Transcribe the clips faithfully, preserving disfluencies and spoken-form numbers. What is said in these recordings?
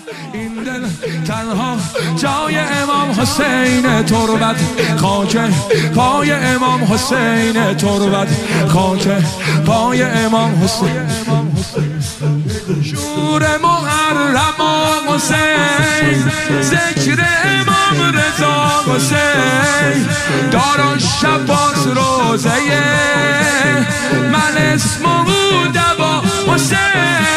این دل تنها جای امام حسین، تربت خاک پای امام حسین، تربت خاک پای امام حسین. شور محرم حسین، ذکر امام رضا حسین، دارا شباز روزه من اسمه دوا حسین.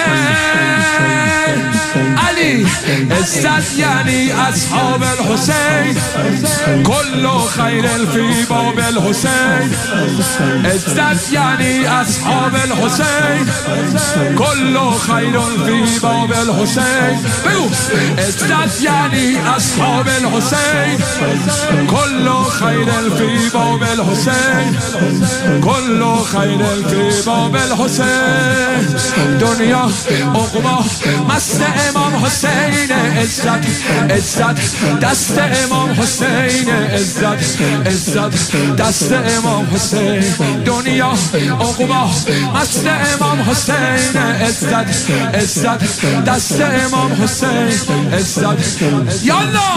علی عزت یعنی اصحاب الحسین، کل خیر فی باب الحسین. عزت یعنی اصحاب الحسین، کل خیر فی باب الحسین. بگو عزت یعنی اصحاب الحسین، کل خیر فی باب الحسین، کل خیر فی باب الحسین. دنیا عقبا مست امام حسین، عزت عزت دست امام حسین، عزت عزت دست امام حسین. دنیا عقبا مست امام حسین، عزت عزت دست امام حسین، عزت. یالا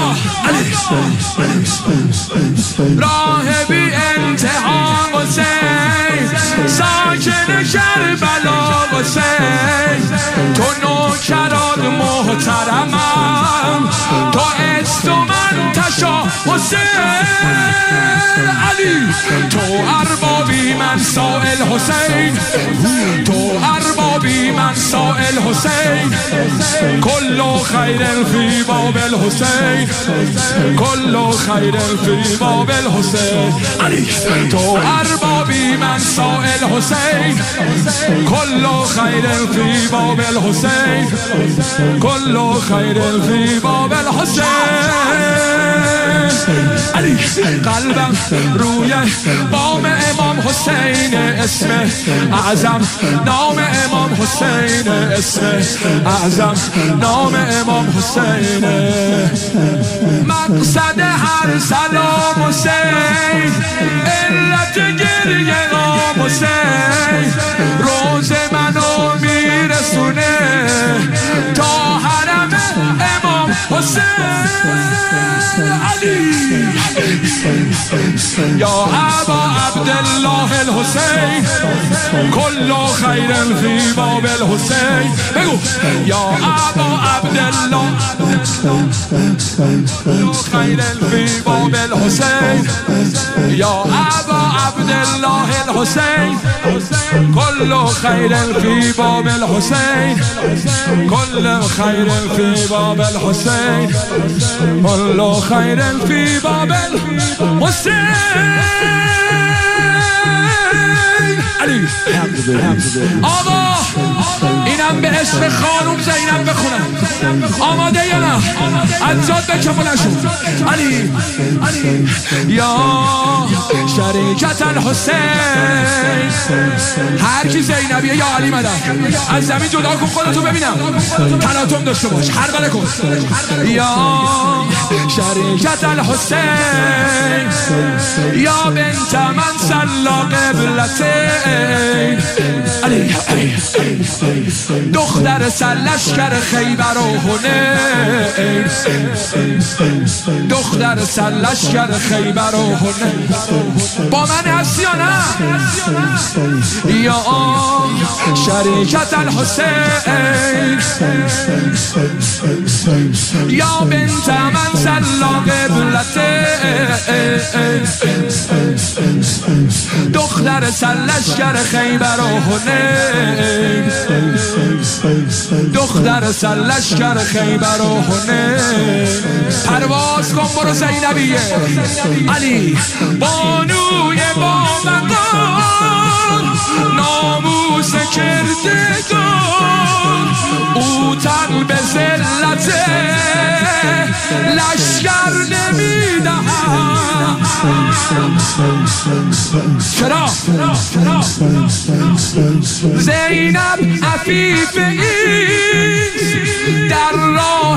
راه بی انتها حسین، ساکن کربلا حسین. تو نوکران محترمم، تو است و من تشا حسین. علی تو اربابی من سائل حسین، تو اربابی من سائل حسین. کل خیر فی باب الحسین، کل خیر فی باب الحسین. علی تو اربابی من سائل حسین، کل خیر فی باب الحسین، کل خیر فی باب الحسین. علی قلبم روی بام امام حسین، اسم اعظم نام امام حسین، اسم اعظم نام امام حسین. مقصد هر سلام حسین، علت گریه امام حسین. روز منو میرسونه تا حرم امام حسین. علی یا ابا عبدالله الحسین، کل خیر فی باب الحسین. بگو یا ابا عبدالله خیر فی باب الحسین، یا ابا عبدالله الحسین، کل خیر فی باب الحسین، کل خیر فی باب الحسین، کل خیر فی باب الحسین. علی آقا اینم به اسم خانوم زینب بخونم، آماده یا نه؟ از جاد بکمونشون. علی یا شریکت الحسین، هر کی زینبیه یا علی مدد از زمین جدا کن خودتو ببینم، تلاطم داشته باش، هر کن. یا شریکت الحسین، یا بنت من صلا قبلتین. علی دختر سلشکر خیبر و حنین، دختر سلشکر خیبر و حنین. با من هستی یا نه؟ یا شریکت الحسین، یا بنت من صلا قبلتین. دختر سلشکر خیبر و حنین، دختر سلشکر خیبر و حنین. پرواز کن برو زینبیه. علی بانوی با مقام، ناموس کردگار، او تن به ذلت لشکر نمیدهد. چرا؟ زینب عفیف این در راه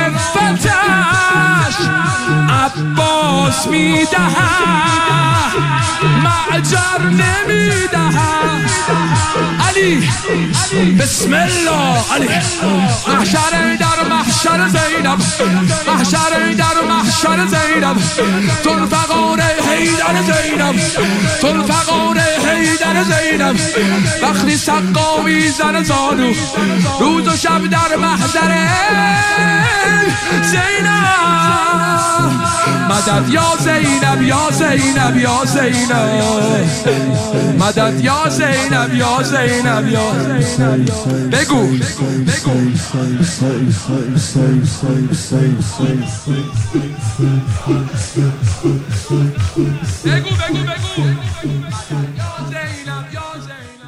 عفتش عباس میدهد، معجر نمیدهد. علی بسم الله. علی محشر در محشر محشر زینب محشر در محشر زینب تو الفقار حیدر زینب تو الفقار حیدر زینب وقتی سقا میزنه زانو روز و شب در محضر زینب مدد یا زینب یا زینب یا زینب مدد یا زینب یا زینب یا بگو بگو بگو بگو بگو یا زینب یا زینب